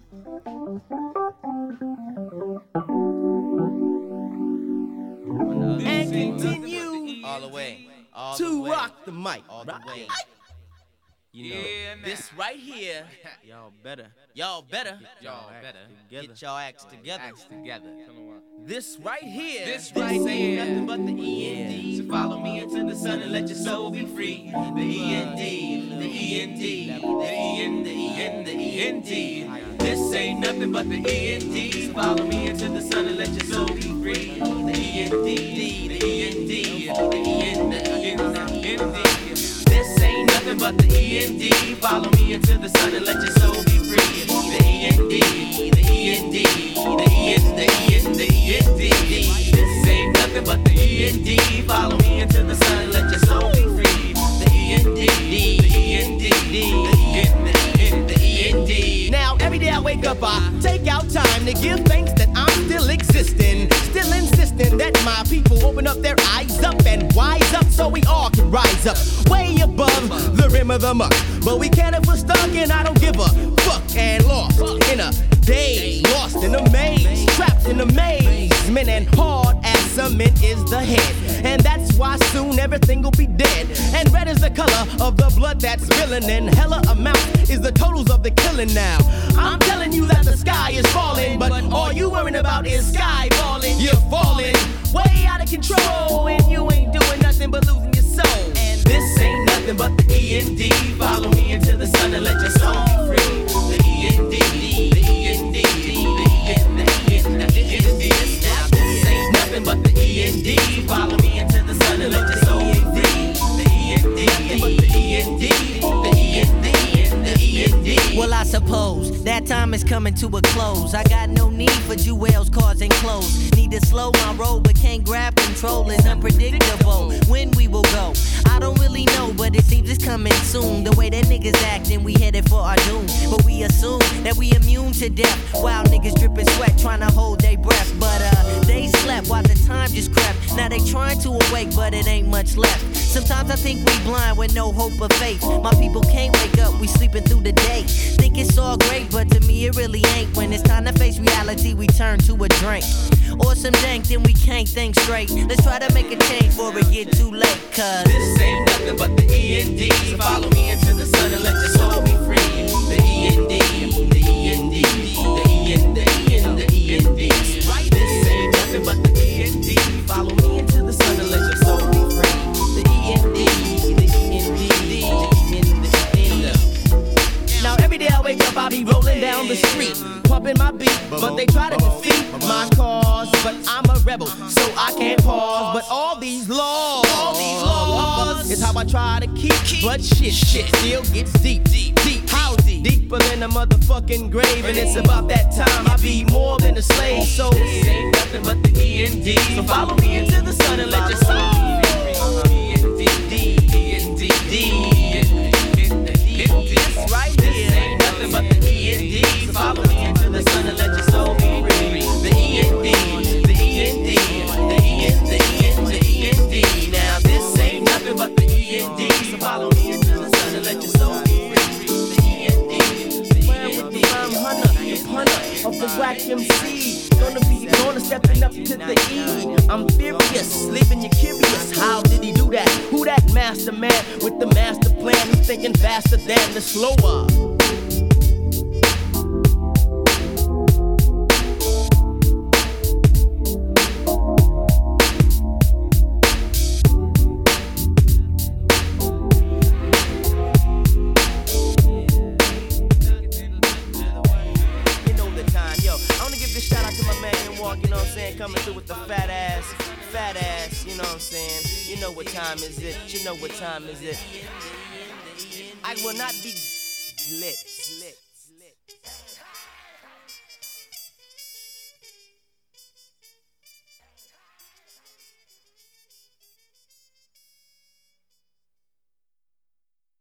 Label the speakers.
Speaker 1: And continue
Speaker 2: all the way,
Speaker 1: to rock the mic.
Speaker 2: all the way. You know, this right here, y'all better get y'all acts together. This right here, this ain't nothing but the END. So follow me into the sun and let your soul be free. The END, the END, the END, the END, the END. This ain't nothing but the END. So follow me into the sun and let your soul be free. The END, the END, the END, the END. This ain't nothing but the END. Follow me into the sun and let your soul be free. The END, the END, the END, the END, the END. This ain't nothing but the END. Follow me into the sun and let your soul be free. The END, the END, the END, the END, the END. Now every day I wake up, I take out time to give thanks that I'm still existing, still insisting that my people open up their eyes up and wise up so we all can rise up way above the rim of the muck. But we can't if we're stuck, and I don't give a fuck. And lost in a daze, lost in a maze, trapped in a amazement, and hard as cement is the head. And that's why soon everything will be dead. And red is the color of the blood that's spilling, and hella amount is the totals of the killing now. I'm telling you that the sky is falling, but all you worrying about is sky falling. You're falling way out of control, and you ain't doing nothing but losing your soul. And this ain't nothing but the END. Follow me into the sun and let your soul be free. The END, the END, the END, the END, the END. Now this ain't nothing but the END. Follow me into the sun and let your soul be free. The END, nothing but the END, the END, the END.
Speaker 3: Well, I suppose that time is coming to a close. I got no need for jewels, cars, and clothes. Need to slow my roll, but can't grab control. It's unpredictable when we will go. I don't really know, but it seems it's coming soon. The way that niggas acting, we headed for our doom. But we assume that we immune to death, while niggas dripping sweat trying to hold their breath. But they slept while the time just crept. Now they trying to awake, but it ain't much left. Sometimes I think we blind with no hope or faith. My people can't wake up, we sleeping through the day. Think it's all great, but to me it really ain't. When it's time to face reality, we turn to a drink or some dank, then we can't think straight. Let's try to make a change before it get too late, cause
Speaker 2: this ain't nothing but the END. So follow me into the sun and let your soul be free. The END, the END, the END, the END, the END. Right, this ain't nothing but the END. Follow me into the sun and let your soul be free. The END, the END, the END, the END.
Speaker 1: Now every day I wake up, I be rolling down the street, pumping my beat, but they try to defeat my cause. But I'm a rebel, so I can't pause. But all these laws is how I try to keep. But shit still gets deep. How deep? Deeper than a motherfucking grave. And it's about that time I be more than a slave. So this ain't nothing but the END. So follow me into the sun and let your soul be free. END, this right here ain't nothing but the END. So follow me into the sun and let your soul be free. The END, the END, the END, the END, the END. Now this ain't nothing but the END. So follow me into the sun and let your soul be free. The END, the END, the punter of the whack MC. Gonna stepping up to the E. I'm furious, leaving you curious. How did he do that? Who that master man with the master plan? He's thinking faster than the slower. You know what I'm saying? Coming through with the fat ass, you know what I'm saying? You know what time is it? You know what time is it? I will not be lit.